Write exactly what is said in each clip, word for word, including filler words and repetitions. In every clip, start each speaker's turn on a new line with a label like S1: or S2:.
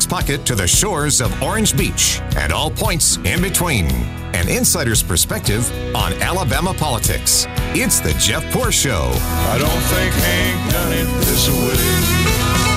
S1: pocket to the shores of Orange Beach and all points in between. An insider's perspective on Alabama politics. It's the Jeff Poor Show.
S2: I don't think Hank done it this way.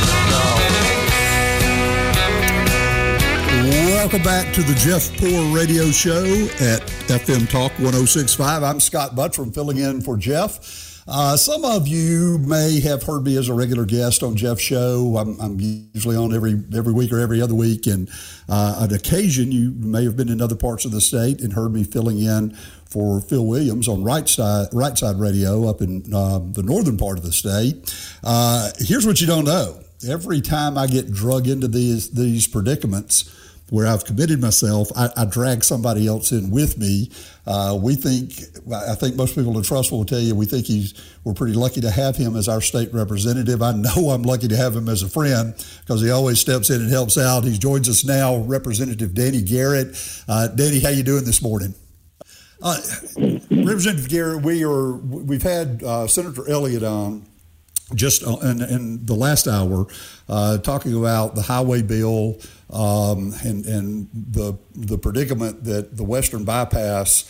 S3: Welcome back to the Jeff Poor Radio Show at F M Talk one oh six point five. I'm Scott Buttram filling in for Jeff. Uh, some of you may have heard me as a regular guest on Jeff's show. I'm, I'm usually on every every week or every other week, and uh, on occasion you may have been in other parts of the state and heard me filling in for Phil Williams on Right Side Right Side Radio up in uh, the northern part of the state. Uh, here's what you don't know: every time I get drug into these these predicaments where I've committed myself, I, I drag somebody else in with me. Uh, we think, I think most people in Trussville will tell you, we think he's, we're pretty lucky to have him as our state representative. I know I'm lucky to have him as a friend because he always steps in and helps out. He joins us now, Representative Danny Garrett. Uh, Danny, how you doing this morning? Uh, Representative Garrett, we are, we've had uh, Senator Elliott on just in, in the last hour uh, talking about the highway bill, Um, and, and the the predicament that the Western Bypass,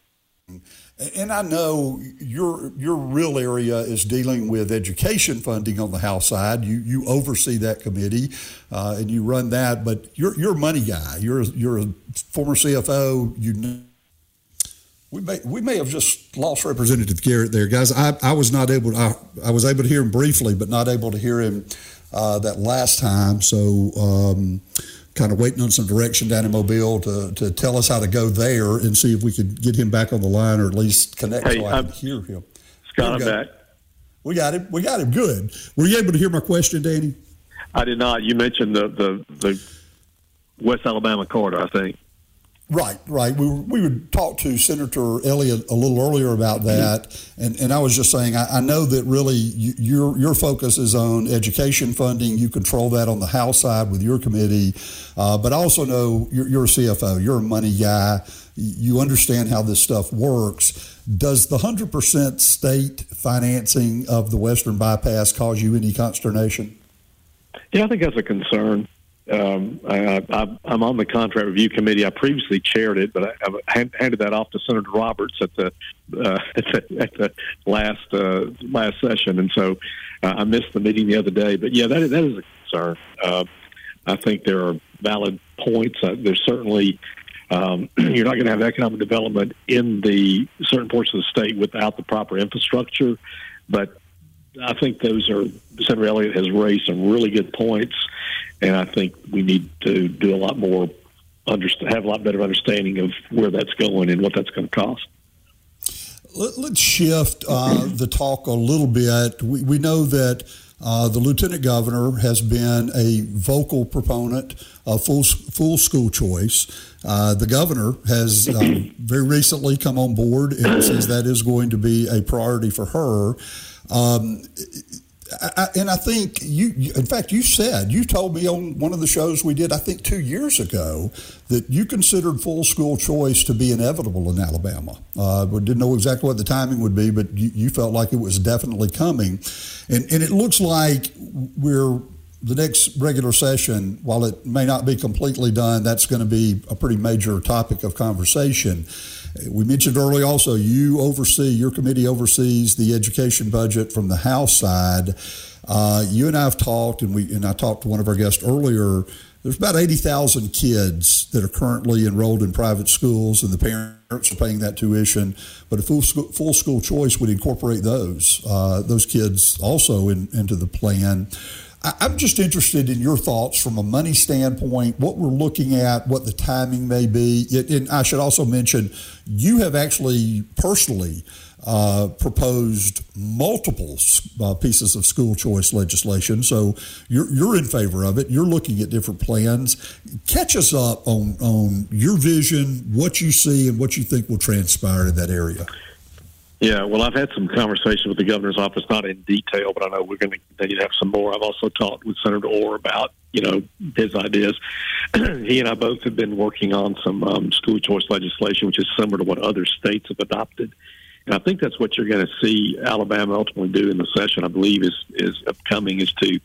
S3: and I know your your real area is dealing with education funding on the House side. You you oversee that committee, uh, and you run that. But you're you're a money guy. You're you're a former C F O. You know, we may we may have just lost Representative Garrett there, guys. I I was not able. To, I I was able to hear him briefly, but not able to hear him uh, that last time. So. Um, kind of waiting on some direction down in Mobile to, to tell us how to go there and see if we could get him back on the line or at least connect
S4: hey,
S3: so I
S4: I'm,
S3: can hear him.
S4: Scott, I'm back.
S3: We got him. We got him. Good. Were you able to hear my question, Danny?
S4: I did not. You mentioned the, the, the West Alabama corridor, I think.
S3: Right, right. We we would talk to Senator Elliott a little earlier about that, and, and I was just saying I, I know that really you, your your focus is on education funding. You control that on the House side with your committee, uh, but I also know you're, you're a C F O. You're a money guy. You understand how this stuff works. Does the one hundred percent state financing of the Western Bypass cause you any consternation?
S4: Yeah, I think that's a concern. Um, I, I, I'm on the contract review committee. I previously chaired it, but I, I handed that off to Senator Roberts at the uh, at the, at the last uh, last session, and so uh, I missed the meeting the other day. But yeah, that is, that is a concern. Uh, I think there are valid points. Uh, there's certainly um, you're not going to have economic development in the certain portions of the state without the proper infrastructure, but I think those are Senator Elliott has raised some really good points. And I think we need to do a lot more, understand, have a lot better understanding of where that's going and what that's going to cost.
S3: Let's shift uh, the talk a little bit. We, we know that uh, the Lieutenant Governor has been a vocal proponent of full, full school choice. Uh, the Governor has um, very recently come on board and says that is going to be a priority for her. Um, I, and I think you, you, in fact, you said, you told me on one of the shows we did, I think two years ago, that you considered full school choice to be inevitable in Alabama. Uh, we didn't know exactly what the timing would be, but you, you felt like it was definitely coming. And, and it looks like we're, the next regular session, while it may not be completely done, that's going to be a pretty major topic of conversation. We mentioned earlier also you oversee, your committee oversees the education budget from the House side. Uh, you and I have talked, and we and I talked to one of our guests earlier, there's about eighty thousand kids that are currently enrolled in private schools, and the parents are paying that tuition. But a full school, full school choice would incorporate those, uh, those kids also in, into the plan. I'm just interested in your thoughts from a money standpoint, what we're looking at, what the timing may be. It, and I should also mention, you have actually personally uh, proposed multiple uh, pieces of school choice legislation. So you're, you're in favor of it. You're looking at different plans. Catch us up on, on your vision, what you see, and what you think will transpire in that area.
S4: Yeah, well, I've had some conversations with the governor's office, not in detail, but I know we're going to continue to have some more. I've also talked with Senator Orr about, you know, his ideas. He and I both have been working on some um, school choice legislation, which is similar to what other states have adopted. And I think that's what you're going to see Alabama ultimately do in the session, I believe, is, is upcoming, is to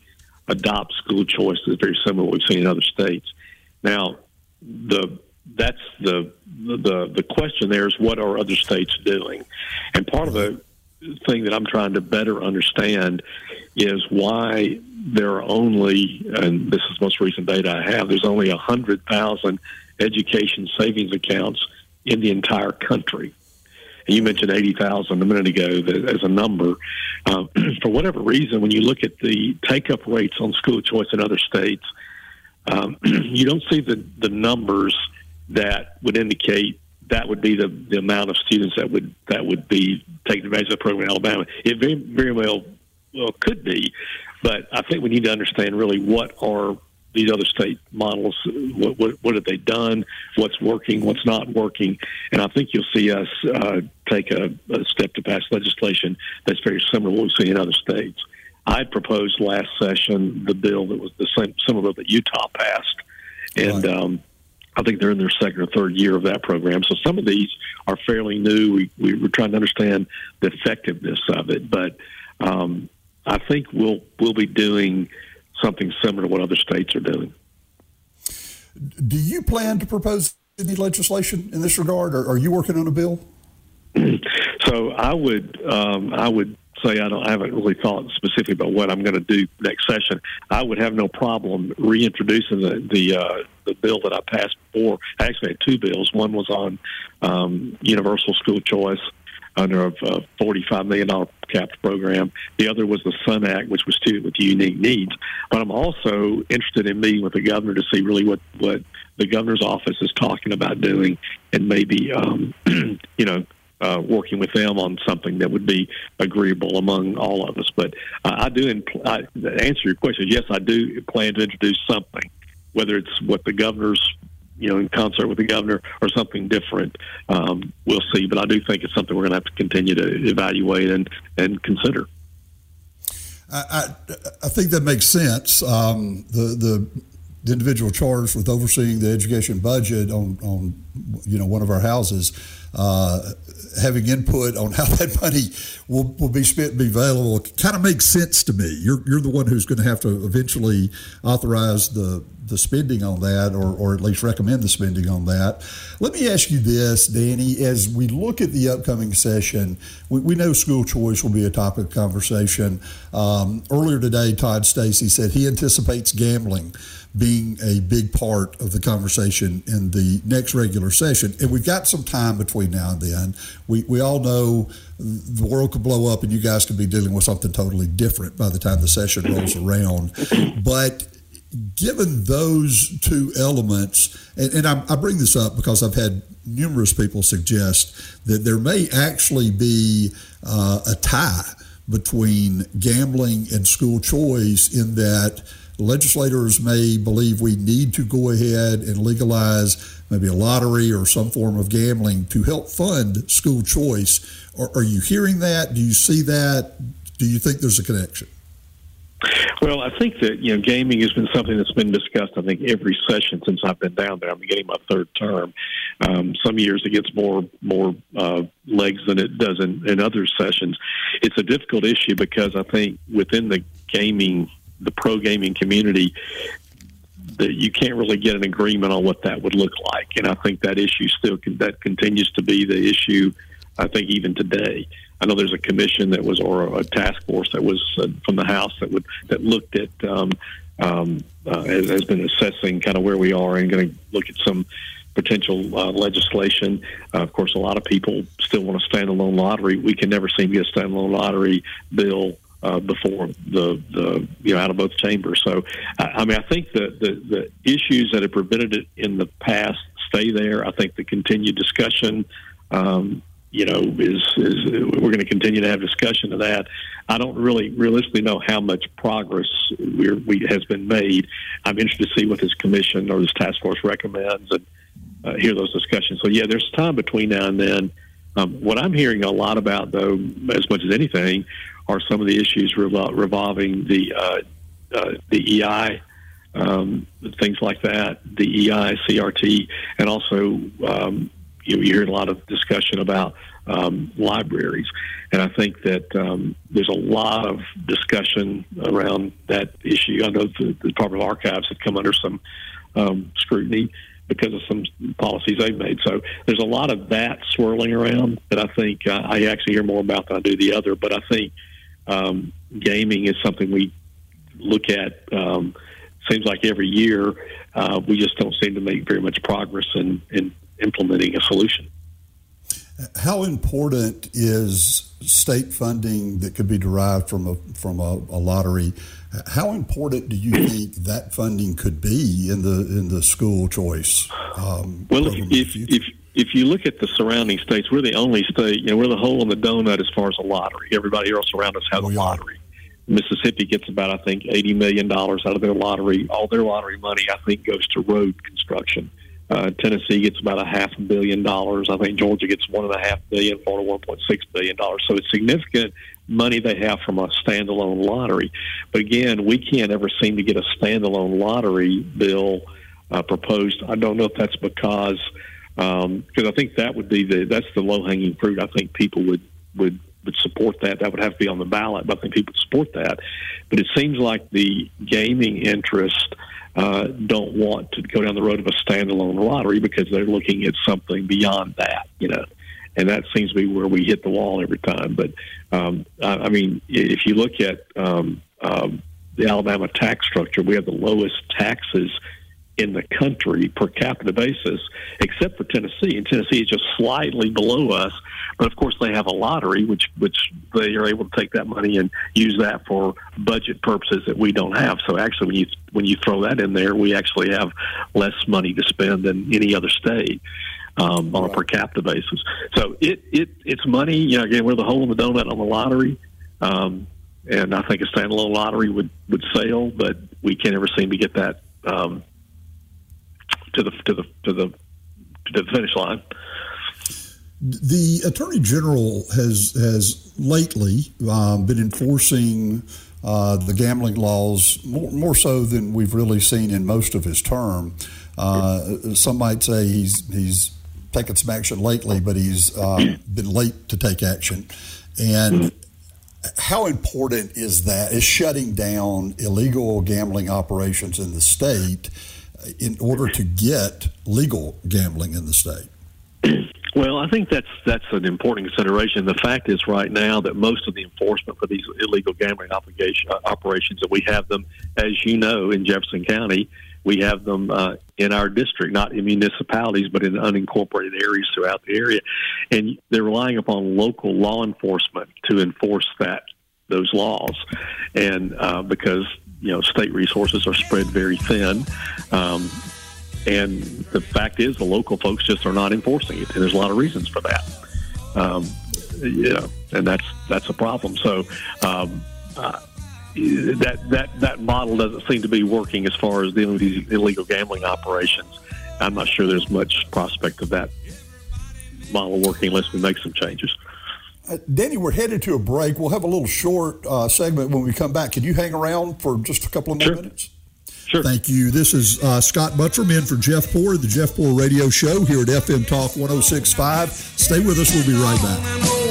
S4: adopt school choice that's very similar to what we've seen in other states. Now, the that's the the the question there is, what are other states doing? And part of the thing that I'm trying to better understand is why there are only, and this is the most recent data I have, there's only one hundred thousand education savings accounts in the entire country. And you mentioned eighty thousand a minute ago as a number. Uh, for whatever reason, when you look at the take-up rates on school choice in other states, um, you don't see the, the numbers that would indicate that would be the, the amount of students that would that would be taking advantage of the program in Alabama. It very, very well, well could be, but I think we need to understand really what are these other state models, what, what, what have they done, what's working, what's not working, and I think you'll see us uh, take a, a step to pass legislation that's very similar to what we've seen in other states. I proposed last session the bill that was the same similar bill that Utah passed, and right. um, I think they're in their second or third year of that program. So some of these are fairly new. We, we, we're trying to understand the effectiveness of it, but um, I think we'll we'll be doing something similar to what other states are doing.
S3: Do you plan to propose any legislation in this regard, or are you working on a bill?
S4: So I would um, I would say I don't I haven't really thought specifically about what I'm going to do next session. I would have no problem reintroducing the the, uh, the bill that I passed before. I actually had two bills. One was on um, universal school choice under a, a forty-five million dollars capped program. The other was the SUN Act, which was student with unique needs. But I'm also interested in meeting with the governor to see really what, what the governor's office is talking about doing, and maybe, um, you know, uh, working with them on something that would be agreeable among all of us. But uh, I do, impl- I, to answer your question, yes, I do plan to introduce something, whether it's what the governor's, you know, in concert with the governor or something different. Um, we'll see. But I do think it's something we're going to have to continue to evaluate and, and consider.
S3: I, I, I think that makes sense. Um, the, the the individual charged with overseeing the education budget on, on you know, one of our houses, uh, having input on how that money will, will be spent and be available kind of makes sense to me. You're you're the one who's going to have to eventually authorize the the spending on that, or, or at least recommend the spending on that. Let me ask you this, Danny, as we look at the upcoming session, we, we know school choice will be a topic of conversation. Um, earlier today, Todd Stacy said he anticipates gambling being a big part of the conversation in the next regular session. And we've got some time between now and then. We we all know the world could blow up and you guys could be dealing with something totally different by the time the session rolls around. But given those two elements, and, and I, I bring this up because I've had numerous people suggest that there may actually be uh, a tie between gambling and school choice, in that legislators may believe we need to go ahead and legalize maybe a lottery or some form of gambling to help fund school choice. Are, are you hearing that? Do you see that? Do you think there's a connection?
S4: Well, I think that, you know, gaming has been something that's been discussed, I think, every session since I've been down there. I'm getting my third term. Um, some years it gets more more uh, legs than it does in, in other sessions. It's a difficult issue because I think within the gaming, the pro gaming community, that you can't really get an agreement on what that would look like. And I think that issue still con- that continues to be the issue, I think, even today. I know there's a commission that was, or a task force that was uh, from the House that would that looked at um, um, uh, has, has been assessing kind of where we are and going to look at some potential uh, legislation. Uh, of course, a lot of people still want a standalone lottery. We can never seem to get a standalone lottery bill uh, before the the you know out of both chambers. So, I, I mean, I think the, the the issues that have prevented it in the past stay there. I think the continued discussion. Um, you know, is, is we're going to continue to have discussion of that. I don't really realistically know how much progress we're, we has been made. I'm interested to see what this commission or this task force recommends and uh, hear those discussions. So, yeah, there's time between now and then. Um, what I'm hearing a lot about, though, as much as anything, are some of the issues revol- revolving the uh, uh, the E I, um, things like that, the E I, C R T, and also um, You, you hear a lot of discussion about um, libraries. And I think that um, there's a lot of discussion around that issue. I know the, the Department of Archives have come under some um, scrutiny because of some policies they've made. So there's a lot of that swirling around that I think uh, I actually hear more about than I do the other. But I think um, gaming is something we look at, um, seems like every year. Uh, we just don't seem to make very much progress in, in implementing a solution.
S3: How important is state funding that could be derived from a from a, a lottery? How important do you think that funding could be in the in the school choice? Um,
S4: well, if if, if if you look at the surrounding states, we're the only state. You know, we're the hole in the donut as far as a lottery. Everybody else around us has we a lottery. Are. Mississippi gets about, I think, eighty million dollars out of their lottery. All their lottery money, I think, goes to road construction. Uh, Tennessee gets about a half a billion dollars. I think Georgia gets one and a half billion, Florida one point six billion dollars. So it's significant money they have from a standalone lottery. But again, we can't ever seem to get a standalone lottery bill uh, proposed. I don't know if that's because um, because I think that would be the that's the low hanging fruit. I think people would would. would support that. That would have to be on the ballot, but I think people would support that. But it seems like the gaming interest uh, don't want to go down the road of a standalone lottery because they're looking at something beyond that, you know. And that seems to be where we hit the wall every time. But, um, I, I mean, if you look at um, um, the Alabama tax structure, we have the lowest taxes in the country per capita basis, except for Tennessee. And Tennessee is just slightly below us. But, of course, they have a lottery, which which they are able to take that money and use that for budget purposes that we don't have. So, actually, when you when you throw that in there, we actually have less money to spend than any other state um, on a per capita basis. So, it, it it's money. You know, again, we're the hole in the donut on the lottery. Um, and I think a standalone lottery would, would sail, but we can't ever seem to get that um, to the to the to the to the finish line.
S3: The Attorney General has has lately um, been enforcing uh, the gambling laws more, more so than we've really seen in most of his term. Uh, some might say he's he's taken some action lately, but he's uh, been late to take action. And how important is that? Is shutting down illegal gambling operations in the state in order to get legal gambling in the state?
S4: Well, I think that's that's an important consideration. The fact is right now that most of the enforcement for these illegal gambling obligation, uh, operations, that we have them, as you know, in Jefferson County, we have them uh, in our district, not in municipalities, but in unincorporated areas throughout the area. And they're relying upon local law enforcement to enforce that those laws. And uh, because, you know, state resources are spread very thin, um and the fact is, the local folks just are not enforcing it, and there's a lot of reasons for that. Um, you know, and that's that's a problem. So um, uh, that that that model doesn't seem to be working as far as dealing with these illegal gambling operations. I'm not sure there's much prospect of that model working unless we make some changes.
S3: Uh, Danny, we're headed to a break. We'll have a little short uh, segment when we come back. Can you hang around for just a couple of more
S4: Sure.
S3: minutes?
S4: Sure.
S3: Thank you. This is uh, Scott Buttram in for Jeff Poor, the Jeff Poor Radio Show here at F M Talk one oh six point five. Stay with us. We'll be right back.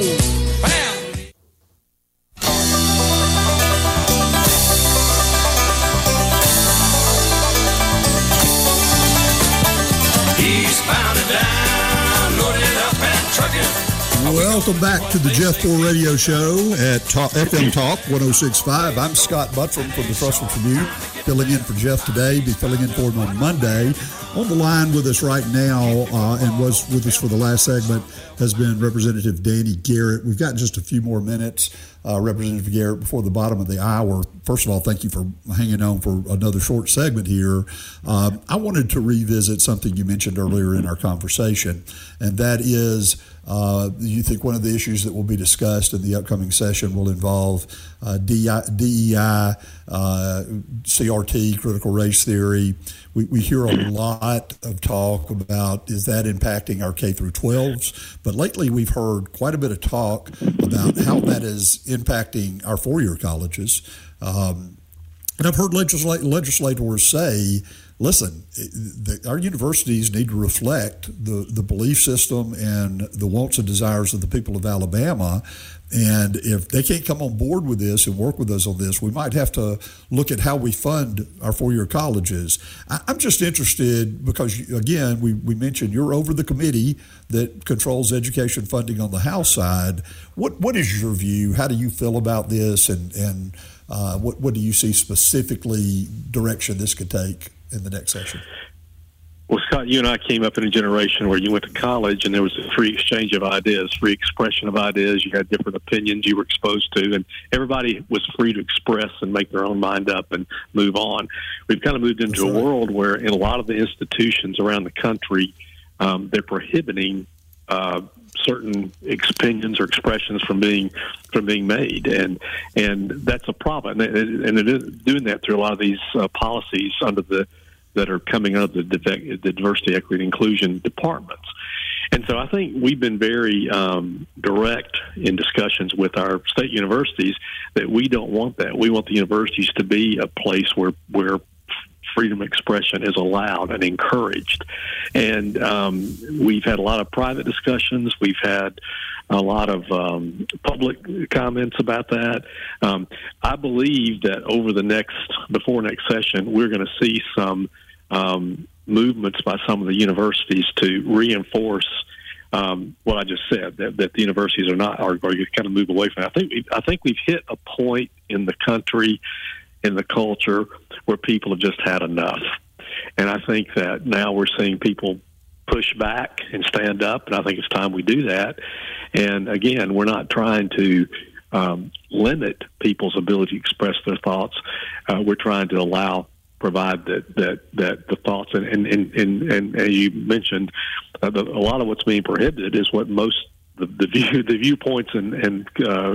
S2: Eastbound and down, loaded up and trucking.
S3: Welcome back to the Jeff Poor Radio Show at Talk, F M Talk one oh six point five. I'm Scott Buttram from the Trussville Tribune, filling in for Jeff today, be filling in for him on Monday. On the line with us right now, uh, and was with us for the last segment, has been Representative Danny Garrett. We've got just a few more minutes, uh, Representative Garrett, before the bottom of the hour. First of all, thank you for hanging on for another short segment here. Um, I wanted to revisit something you mentioned earlier in our conversation, and that is uh, you think one of the issues that will be discussed in the upcoming session will involve uh, D E I, uh, C R T, critical race theory. We, we hear a lot of talk about, is that impacting our K through twelves? But lately we've heard quite a bit of talk about how that is impacting our four-year colleges. Um, And I've heard legislat- legislators say, listen, the, our universities need to reflect the, the belief system and the wants and desires of the people of Alabama. And if they can't come on board with this and work with us on this, we might have to look at how we fund our four-year colleges. I, I'm just interested because, again, we, we mentioned you're over the committee that controls education funding on the House side. What What is your view? How do you feel about this? And, and uh, what, what do you see specifically direction this could take in the next session?
S4: Well, Scott, you and I came up in a generation where you went to college and there was a free exchange of ideas, free expression of ideas. You had different opinions you were exposed to, and everybody was free to express and make their own mind up and move on. We've kind of moved into That's a right. world where in a lot of the institutions around the country, um, they're prohibiting uh, certain opinions or expressions from being from being made, and and that's a problem. And, and it is doing that through a lot of these uh, policies under the that are coming out of the, the diversity, equity, and inclusion departments. And so I think we've been very um, direct in discussions with our state universities that we don't want that. We want the universities to be a place where where freedom of expression is allowed and encouraged. And um, we've had a lot of private discussions. We've had a lot of um, public comments about that. Um, I believe that over the next, before next session, we're going to see some um, movements by some of the universities to reinforce um, what I just said, that, that the universities are not, are, are going to kind of move away from it. I think, we, I think we've hit a point in the country, in the culture, where people have just had enough. And I think that now we're seeing people push back and stand up, and I think it's time we do that. And again, we're not trying to um, limit people's ability to express their thoughts. Uh, we're trying to allow, provide that that, that the thoughts, and, and, and, and, and as you mentioned, uh, the, a lot of what's being prohibited is what most the, the view, the viewpoints and, and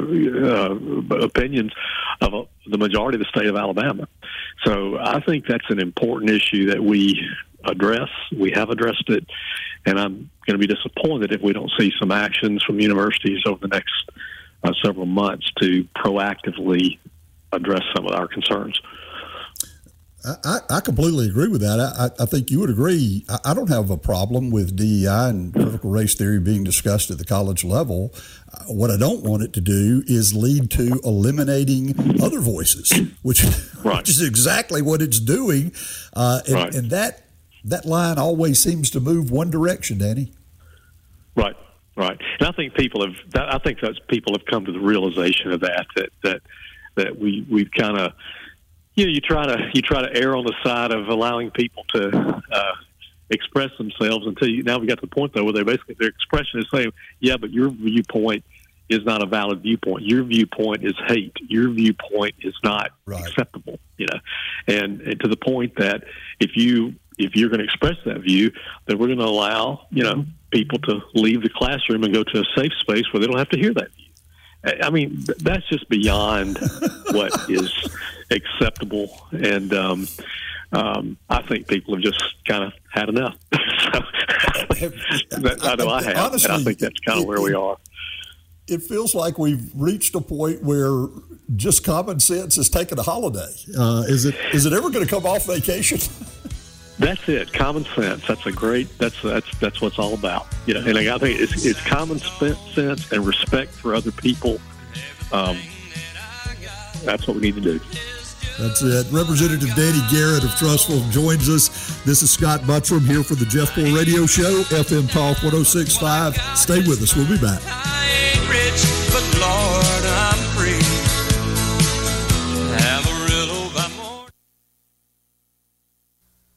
S4: uh, uh, opinions of a, the majority of the state of Alabama. So I think that's an important issue that we address. We have addressed it, and I'm going to be disappointed if we don't see some actions from universities over the next uh, several months to proactively address some of our concerns.
S3: I, I completely agree with that. I, I think you would agree. I, I don't have a problem with D E I and critical race theory being discussed at the college level. Uh, what I don't want it to do is lead to eliminating other voices, which,
S4: right.
S3: which is exactly what it's doing. Uh, and,
S4: right.
S3: and that that line always seems to move one direction, Danny.
S4: Right, right. And I think people have. I think that people have come to the realization of that. That that that we we've kind of. You know, you try to you try to err on the side of allowing people to uh, express themselves until you, now we got to the point though where they basically their expression is saying, yeah, but your viewpoint is not a valid viewpoint. Your viewpoint is hate. Your viewpoint is not right. acceptable. You know, and, and to the point that if you if you're going to express that view, then we're going to allow you know people to leave the classroom and go to a safe space where they don't have to hear that view. I mean, that's just beyond what is acceptable, and um, um, I think people have just kind of had enough. so, I know I have, honestly, and I think that's kind of where we are.
S3: It feels like we've reached a point where just common sense has taken a holiday. Uh, is it is it ever going to come off vacation?
S4: That's it. Common sense. That's a great. That's that's that's what it's all about. You know, and I think it's it's common sense and respect for other people. Um, that's what we need to do.
S3: That's it. Representative Danny Garrett of Trussville joins us. This is Scott Buttram here for the Jeff Poor Radio Show, F M Talk one oh six point five. Stay with us. We'll be back.
S2: I ain't rich, but Lord,